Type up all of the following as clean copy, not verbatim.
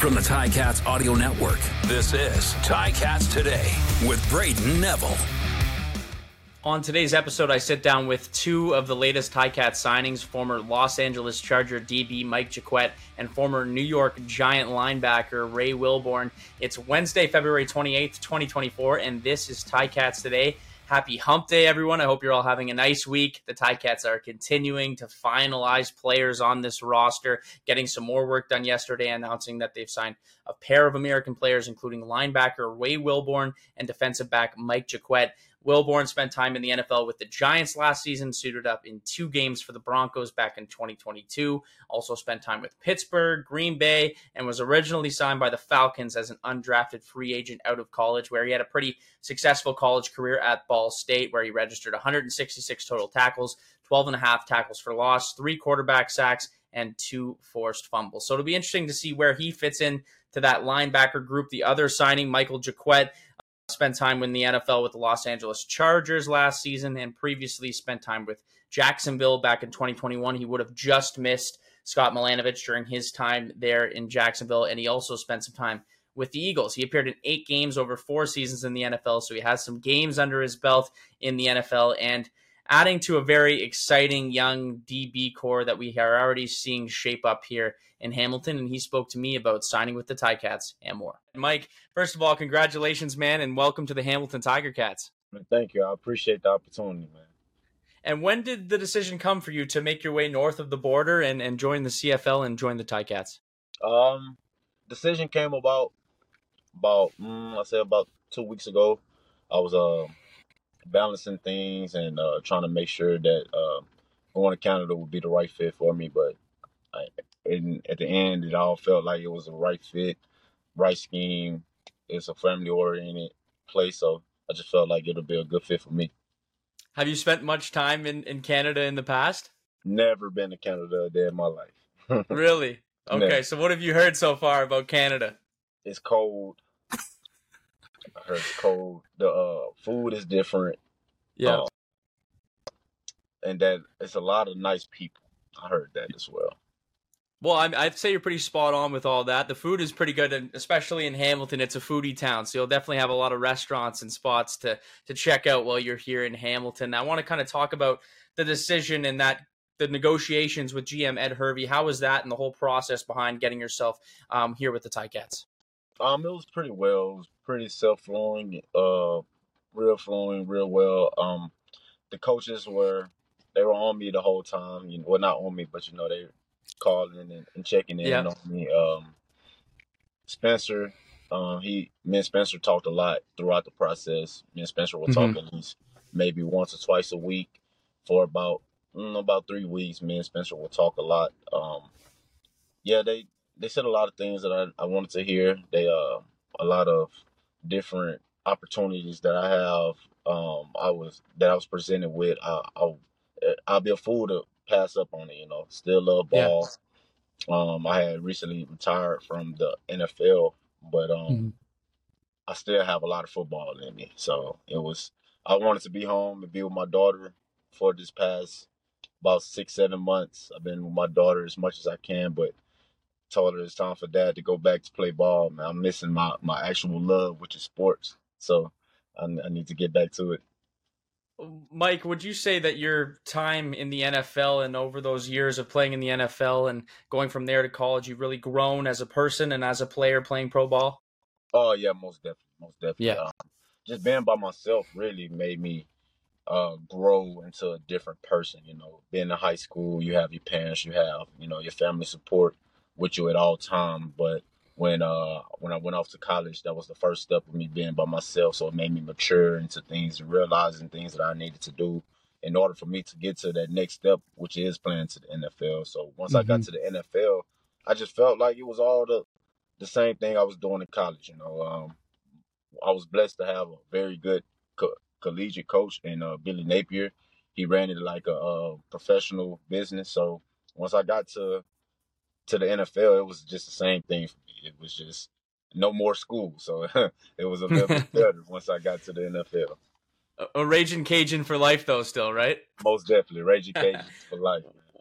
From the Ticats Audio Network, this is Ticats Today with Braden Neville. On today's episode, I sit down with two of the latest Ticats signings, former Los Angeles Charger DB Mike Jaquette and former New York Giant linebacker Ray Wilborn. It's Wednesday, February 28th, 2024, and this is Ticats Today. Happy Hump Day, everyone. I hope you're all having a nice week. The Ticats are continuing to finalize players on this roster, getting some more work done yesterday, announcing that they've signed a pair of American players, including linebacker Ray Wilborn and defensive back Mike Jaquette. Wilborn spent time in the NFL with the Giants last season, suited up in 2 games for the Broncos back in 2022, also spent time with Pittsburgh, Green Bay, and was originally signed by the Falcons as an undrafted free agent out of college, where he had a pretty successful college career at Ball State, where he registered 166 total tackles, 12.5 tackles for loss, 3 quarterback sacks, and 2 forced fumbles. So it'll be interesting to see where he fits in to that linebacker group. The other signing, Michael Jaquette, spent time in the NFL with the Los Angeles Chargers last season and previously spent time with Jacksonville back in 2021. He would have just missed Scott Milanovich during his time there in Jacksonville, and he also spent some time with the Eagles. He appeared in 8 games over 4 seasons in the NFL, so he has some games under his belt in the NFL, and adding to a very exciting young DB core that we are already seeing shape up here in Hamilton, and he spoke to me about signing with the Ticats and more. Mike, first of all, congratulations, man, and welcome to the Hamilton Tiger Cats. Thank you. I appreciate the opportunity, man. And when did the decision come for you to make your way north of the border and join the CFL and join the Ticats? Decision came about 2 weeks ago. I was balancing things and trying to make sure that going to Canada would be the right fit for me, but at the end, it all felt like it was the right fit, right scheme. It's a family-oriented place, so I just felt like it'll be a good fit for me. Have you spent much time in Canada in the past? Never been to Canada a day in my life. Really? Okay, Never. So what have you heard so far about Canada? It's cold. I heard it's cold. The food is different. Yeah. And that it's a lot of nice people. I heard that as well. Well, I'd say you're pretty spot on with all that. The food is pretty good, and especially in Hamilton, it's a foodie town, so you'll definitely have a lot of restaurants and spots to check out while you're here in Hamilton. I want to kind of talk about the decision and the negotiations with GM Ed Hervey. How was that and the whole process behind getting yourself here with the Ticats? It was pretty well. It was pretty self-flowing, real flowing, real well. The coaches were on me the whole time. Well, not on me, but they calling and checking in on me. Spencer, me and Spencer talked a lot throughout the process. Me and Spencer will talk at least maybe once or twice a week for about 3 weeks. Me and Spencer will talk a lot. They said a lot of things that I wanted to hear. They a lot of different opportunities that I have. I was presented with. I'll be a fool to pass up on it. Still love ball. I had recently retired from the NFL, but I still have a lot of football in me. So I wanted to be home and be with my daughter for this past about 6-7 months. I've been with my daughter as much as I can, but told her it's time for Dad to go back to play ball. Man, I'm missing my actual love, which is sports. So I need to get back to it. Mike, would you say that your time in the NFL and over those years of playing in the NFL and going from there to college, you've really grown as a person and as a player playing pro ball? Oh, yeah, most definitely. Yeah. Just being by myself really made me grow into a different person. Being in high school, you have your parents, you have, your family support with you at all times. But when I went off to college, that was the first step of me being by myself. So it made me mature into things and realizing things that I needed to do in order for me to get to that next step, which is playing to the NFL. So once I got to the NFL, I just felt like it was all the same thing I was doing in college. I was blessed to have a very good collegiate coach in Billy Napier. He ran it like a professional business. So once I got to the NFL, it was just the same thing for me. It was just no more school. So it was a little bit better once I got to the NFL. A Raging Cajun for life, though, still, right? Most definitely. Raging Cajun for life.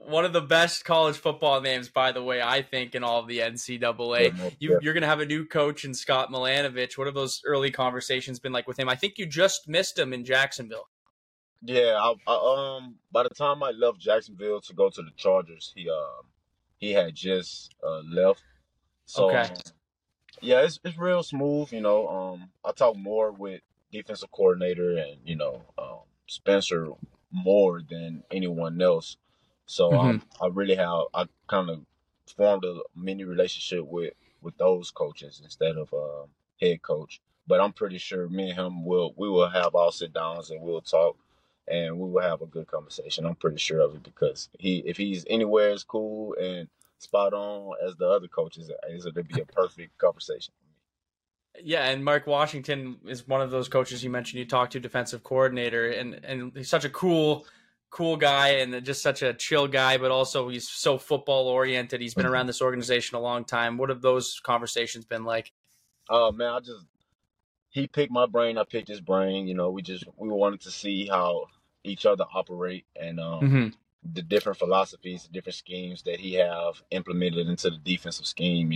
one of the best college football names, by the way, I think, in all of the NCAA. You're going to have a new coach in Scott Milanovich. What have those early conversations been like with him? I think you just missed him in Jacksonville. Yeah, by the time I left Jacksonville to go to the Chargers, he had just left. So Okay. yeah, it's real smooth. I talk more with defensive coordinator and Spencer more than anyone else. So I kind of formed a mini relationship with those coaches instead of head coach. But I'm pretty sure me and him we will have all sit downs and we'll talk and we will have a good conversation. I'm pretty sure of it because if he's anywhere as cool and spot on as the other coaches, it'll be a perfect conversation. Yeah, and Mark Washington is one of those coaches you mentioned you talked to, defensive coordinator, and he's such a cool guy and just such a chill guy, but also he's so football oriented. He's been around this organization a long time. What have those conversations been like? Oh man, he picked my brain, I picked his brain. We wanted to see how each other operate and the different philosophies, the different schemes that he have implemented into the defensive scheme.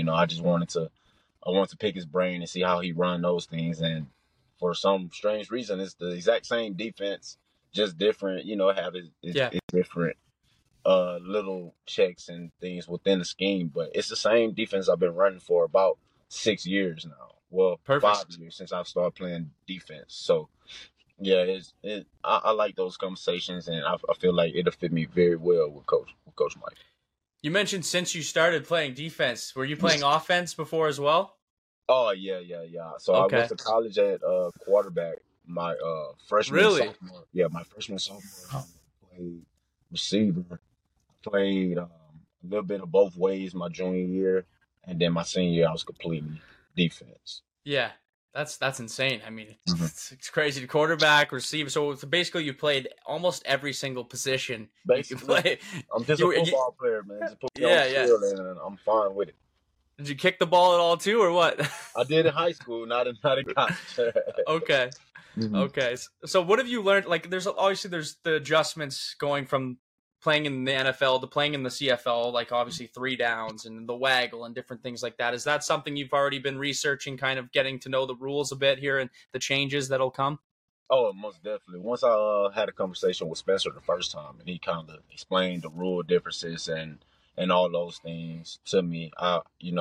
I wanted to pick his brain and see how he run those things. And for some strange reason, it's the exact same defense, just different. Have its different little checks and things within the scheme, but it's the same defense I've been running for about 6 years now. Well, Perfect. 5 years since I've started playing defense. So, yeah, I like those conversations, and I feel like it'll fit me very well with Coach Mike. You mentioned since you started playing defense, were you playing offense before as well? Oh, yeah. So Okay. I went to college at quarterback my freshman, Really? sophomore. Yeah, my freshman, sophomore, I played receiver. Played a little bit of both ways my junior year, and then my senior year I was completely defense. Yeah, that's insane. I mean, it's crazy. Quarterback, receiver. So basically, you played almost every single position you can play. I'm just a football player, man. Just put me on the field, and I'm fine with it. Did you kick the ball at all too, or what? I did in high school, not in college. Okay. Okay. So what have you learned? Like, there's the adjustments going from playing in the NFL to playing in the CFL, like obviously 3 downs and the waggle and different things like that. Is that something you've already been researching, kind of getting to know the rules a bit here and the changes that'll come? Oh, most definitely. Once I had a conversation with Spencer the first time, and he kind of explained the rule differences and all those things to me, I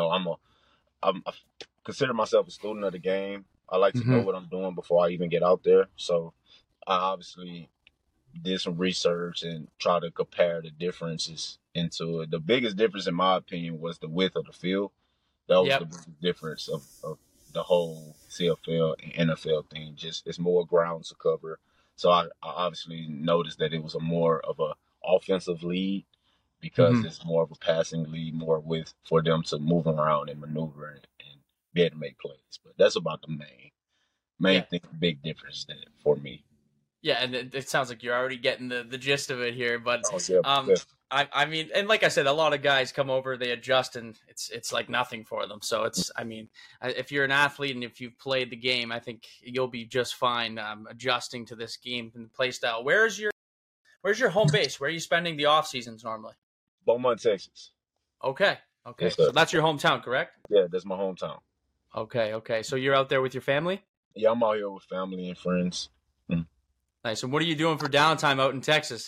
consider myself a student of the game. I like to know what I'm doing before I even get out there. So I obviously did some research and try to compare the differences into it. The biggest difference, in my opinion, was the width of the field. That was the biggest difference of the whole CFL and NFL thing. Just it's more ground to cover. So I obviously noticed that it was more of a offensive lead because it's more of a passing lead, more width for them to move around and maneuver and be able to make plays. But that's about the main thing, big difference for me. Yeah, and it sounds like you're already getting the gist of it here. But yeah. I mean, and like I said, a lot of guys come over, they adjust, and it's like nothing for them. So if you're an athlete and if you've played the game, I think you'll be just fine adjusting to this game and play style. Where's your home base? Where are you spending the off seasons normally? Beaumont, Texas. Okay. Yes, So that's your hometown, correct? Yeah, that's my hometown. Okay. So you're out there with your family? Yeah, I'm out here with family and friends. Nice. And what are you doing for downtime out in Texas?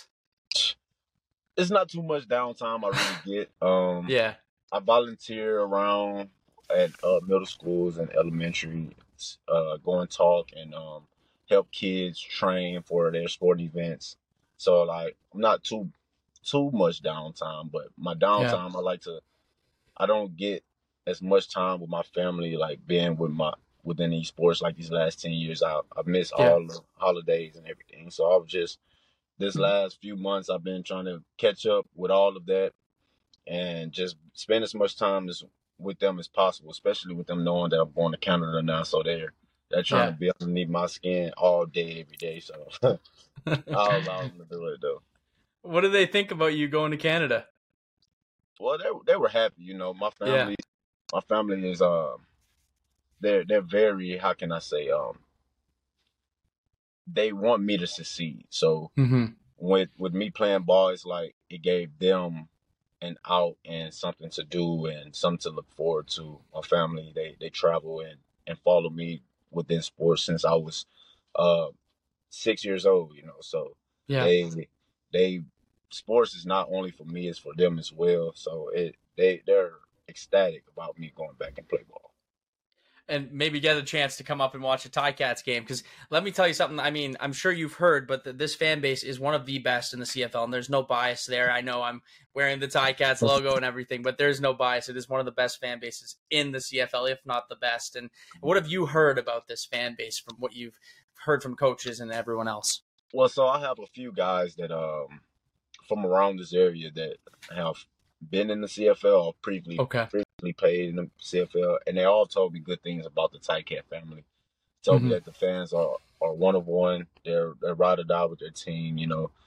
It's not too much downtime I really get. I volunteer around at middle schools and elementary, go and talk and help kids train for their sporting events. So like I'm not too much downtime, but my downtime I don't get as much time with my family, like being within these sports like these last 10 years. I've missed all the holidays and everything. So I was just this last few months I've been trying to catch up with all of that and just spend as much time with them as possible, especially with them knowing that I'm going to Canada now. So they're trying to be underneath my skin all day, every day. So I'll allow them to do it though. What do they think about you going to Canada? Well, they were happy, my family. My family is they're very, how can I say, they want me to succeed. So with me playing ball, it's like it gave them an out and something to do and something to look forward to. My family, they travel and follow me within sports since I was uh 6 years old, so Yeah. they sports is not only for me, it's for them as well. So they're ecstatic about me going back and play ball. And maybe get a chance to come up and watch a Ticats game. Because let me tell you something. I mean, I'm sure you've heard, but this fan base is one of the best in the CFL, and there's no bias there. I know I'm wearing the Ticats logo and everything, but there's no bias. It is one of the best fan bases in the CFL, if not the best. And what have you heard about this fan base from what you've heard from coaches and everyone else? Well, so I have a few guys that from around this area that have been in the CFL or previously played in the CFL, and they all told me good things about the Ticat family. Told me that the fans are one of one. They're ride or die with their team.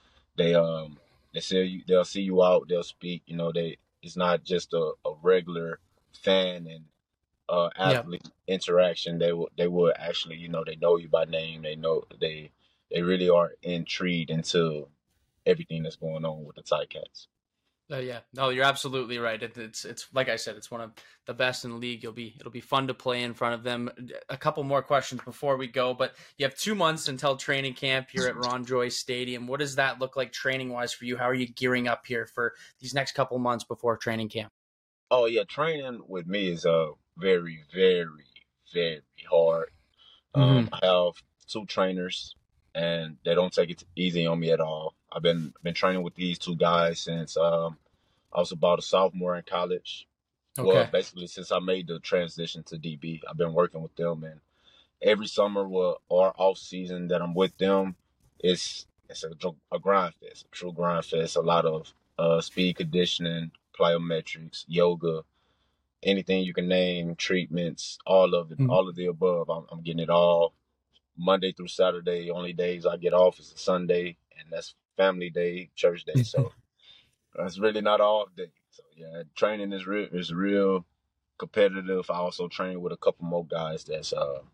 They say they'll see you out. They'll speak. It's not just a regular fan and athlete interaction. They will actually, they know you by name. They know they really are intrigued into everything that's going on with the Ticats. Yeah, no, you're absolutely right. It's like I said, it's one of the best in the league. It'll be fun to play in front of them. A couple more questions before we go, but you have 2 months until training camp here at Ron Joyce Stadium. What does that look like training wise for you? How are you gearing up here for these next couple months before training camp? Oh yeah, training with me is very, very, very hard. I have 2 trainers, and they don't take it easy on me at all. I've been training with these 2 guys since I was about a sophomore in college. Okay. Well, basically since I made the transition to DB, I've been working with them, and every summer or off season that I'm with them, it's a grind fest, a true grind fest. A lot of speed conditioning, plyometrics, yoga, anything you can name, treatments, all of it, all of the above. I'm getting it all. Monday through Saturday, only days I get off is a Sunday, and that's family day, church day. So that's really not all day. So yeah, training is real competitive. I also train with a couple more guys that's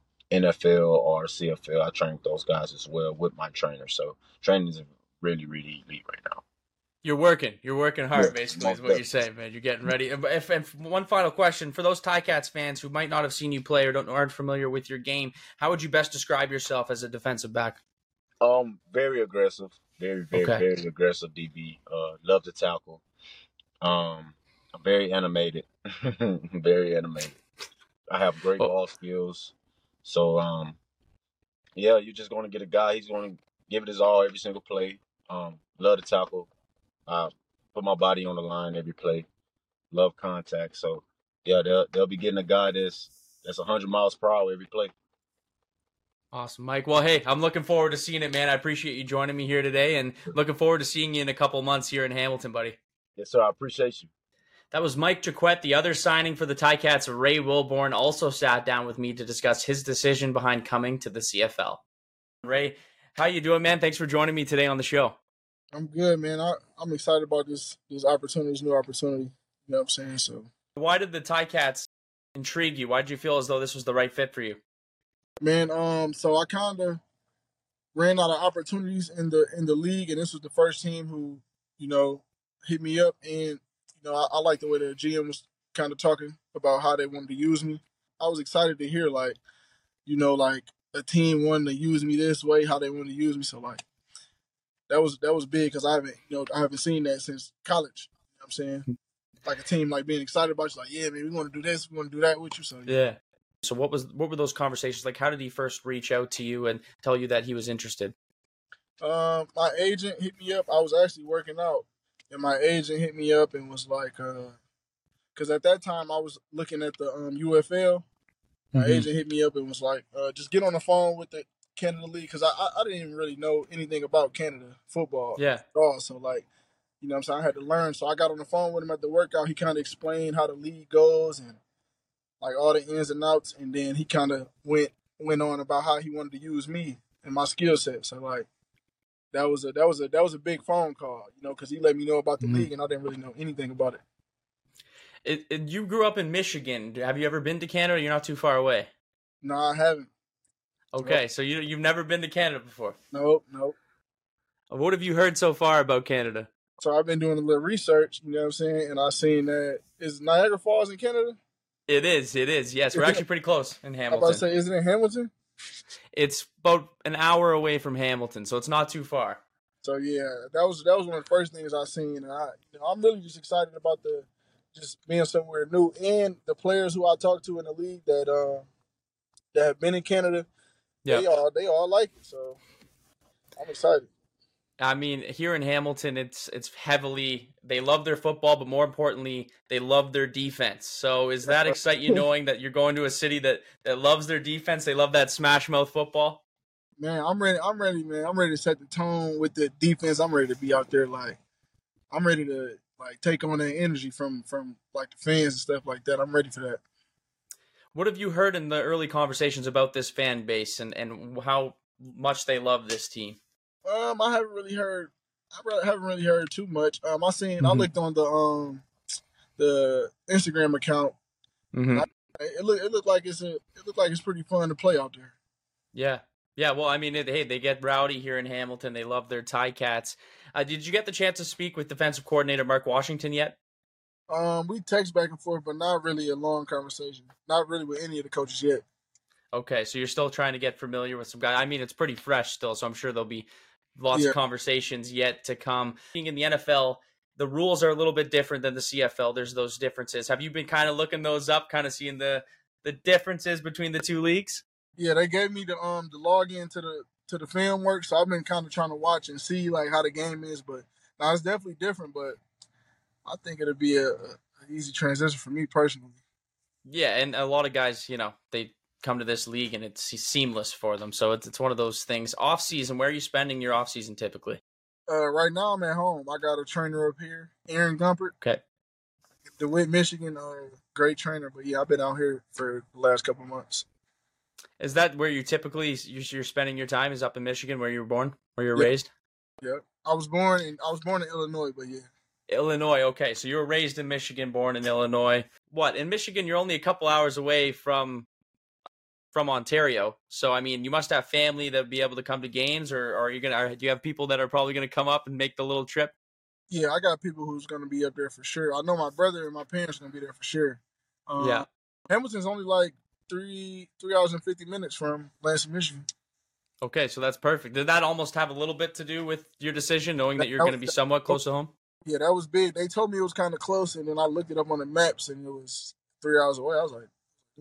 NFL or CFL. I train with those guys as well with my trainer. So training is really, really elite right now. You're working hard, basically, is what you're saying, man. You're getting ready. And one final question for those Ticats fans who might not have seen you play or aren't familiar with your game, how would you best describe yourself as a defensive back? Very aggressive, very aggressive DB. Love to tackle. I'm very animated, very animated. I have great ball skills. So yeah, you're just going to get a guy. He's going to give it his all every single play. Love to tackle. Put my body on the line every play. Love contact. So yeah, they'll be getting a guy that's 100 miles per hour every play. Awesome, Mike. Well, hey, I'm looking forward to seeing it, man. I appreciate you joining me here today, and looking forward to seeing you in a couple months here in Hamilton, buddy. Yes, sir. I appreciate you. That was Mike Jaquette. The other signing for the Ticats, Ray Wilborn, also sat down with me to discuss his decision behind coming to the CFL. Ray, how you doing, man? Thanks for joining me today on the show. I'm good, man. I'm excited about this opportunity, this new opportunity. You know what I'm saying? So, why did the Ticats intrigue you? Why did you feel as though this was the right fit for you? Man, so I kind of ran out of opportunities in the league, and this was the first team who, hit me up, and I like the way the GM was kind of talking about how they wanted to use me. I was excited to hear like a team wanting to use me this way, how they wanted to use me. So like that was big because I haven't seen that since college. You know what I'm saying? Like a team like being excited about you, like, yeah, man, we want to do this, we want to do that with you. So yeah. So what were those conversations like? How did he first reach out to you and tell you that he was interested? My agent hit me up. I was actually working out, and my agent hit me up and was like, because at that time I was looking at the UFL. My agent hit me up and was like, just get on the phone with the Canada League, because I didn't even really know anything about Canada football at all. So like, you know what I'm saying, I had to learn. So I got on the phone with him at the workout. He kind of explained how the league goes and like all the ins and outs, and then he kind of went on about how he wanted to use me and my skill set. So like that was a big phone call, because he let me know about the league, and I didn't really know anything about it. You grew up in Michigan. Have you ever been to Canada? You're not too far away. No, I haven't. Okay, Nope. So you've never been to Canada before? Nope. What have you heard so far about Canada? So I've been doing a little research, you know what I'm saying, and I seen that is Niagara Falls in Canada. It is. Yes, we're actually pretty close in I'm Hamilton. about to say, is it in Hamilton? It's about an hour away from Hamilton, so it's not too far. So yeah, that was one of the first things I seen, and I'm really just excited about just being somewhere new, and the players who I talked to in the league that have been in Canada, Yeah, they all like it. So I'm excited. I mean, here in Hamilton, it's heavily, they love their football, but more importantly, they love their defense. So does that excite you knowing that you're going to a city that loves their defense? They love that smash mouth football? Man, I'm ready, man. I'm ready to set the tone with the defense. I'm ready to be out there. Like, I'm ready to take on that energy from like the fans and stuff like that. I'm ready for that. What have you heard in the early conversations about this fan base and how much they love this team? I haven't really heard. I haven't really heard too much. I looked on the Instagram account. Mm-hmm. It looked like it's pretty fun to play out there. Yeah. Well, I mean, they get rowdy here in Hamilton. They love their Ticats. Did you get the chance to speak with defensive coordinator Mark Washington yet? We text back and forth, but not really a long conversation. Not really with any of the coaches yet. Okay, so you're still trying to get familiar with some guys. I mean, it's pretty fresh still, so I'm sure there'll be lots of conversations yet to come. Being in the NFL, the rules are a little bit different than the CFL. There's those differences. Have you been kind of looking those up, kind of seeing the differences between the two leagues? Yeah, they gave me the log in to the film work, so I've been kind of trying to watch and see like how the game is. But now it's definitely different. But I think it'll be a easy transition for me personally. Yeah, and a lot of guys, they come to this league and it's seamless for them. So it's one of those things. Off season, where are you spending your off season typically? Right now I'm at home. I got a trainer up here, Aaron Gumpert. Okay. DeWitt, Michigan, great trainer. But yeah, I've been out here for the last couple of months. Is that where you typically you're spending your time? Is up in Michigan where you were born, where you were raised? Yeah, I was born in Illinois, but yeah. Illinois, okay. So you were raised in Michigan, born in Illinois. What, in Michigan, you're only a couple hours away from Ontario. So, I mean, you must have family that would be able to come to games, or do you have people that are probably going to come up and make the little trip? Yeah, I got people who's going to be up there for sure. I know my brother and my parents are going to be there for sure. Yeah. Hamilton's only like 3 hours and 50 minutes from Lansing, Michigan. Okay, so that's perfect. Did that almost have a little bit to do with your decision, knowing that you're going to be somewhat close to home? Yeah, that was big. They told me it was kind of close, and then I looked it up on the maps, and it was 3 hours away. I was like,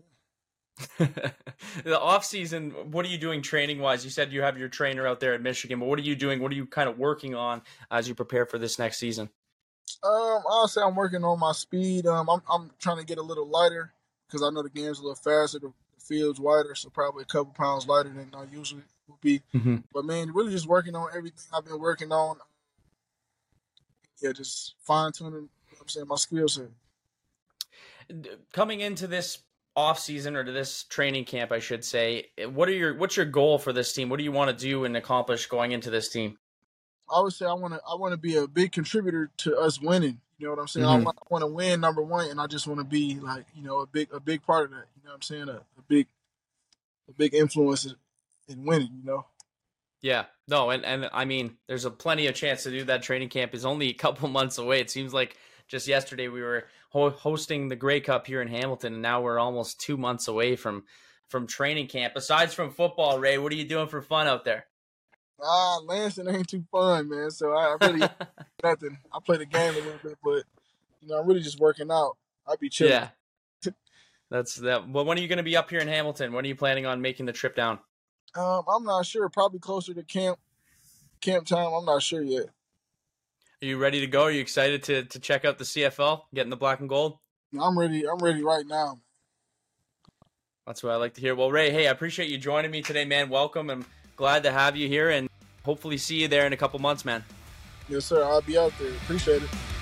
the off season, what are you doing training wise? You said you have your trainer out there at Michigan, but what are you doing? What are you kind of working on as you prepare for this next season? I'll say I'm working on my speed. I'm trying to get a little lighter because I know the game's a little faster, the field's wider, so probably a couple pounds lighter than I usually would be. Mm-hmm. But man, really just working on everything I've been working on. Yeah, just fine tuning. My skill set. Coming into this off season, or to this training camp, I should say, what's your goal for this team? What do you want to do and accomplish going into this team? I would say I want to be a big contributor to us winning. You know what I'm saying? Mm-hmm. I want to win, number one, and I just want to be like, a big part of that. You know what I'm saying? A big influence in winning. Yeah, no, and I mean, there's plenty of chance to do that. Training camp is only a couple months away. It seems like just yesterday we were hosting the Grey Cup here in Hamilton, and now we're almost 2 months away from training camp. Aside from football, Ray, what are you doing for fun out there? Lansing ain't too fun, man. So I really nothing. I play the game a little bit, but I'm really just working out. I'd be chilling. Yeah, that's that. Well, when are you going to be up here in Hamilton? When are you planning on making the trip down? I'm not sure. Probably closer to camp time. I'm not sure yet. Are you ready to go? Are you excited to check out the CFL, getting the black and gold? I'm ready. I'm ready right now. That's what I like to hear. Well, Ray, hey, I appreciate you joining me today, man. Welcome. I'm glad to have you here, and hopefully see you there in a couple months, man. Yes, sir. I'll be out there. Appreciate it.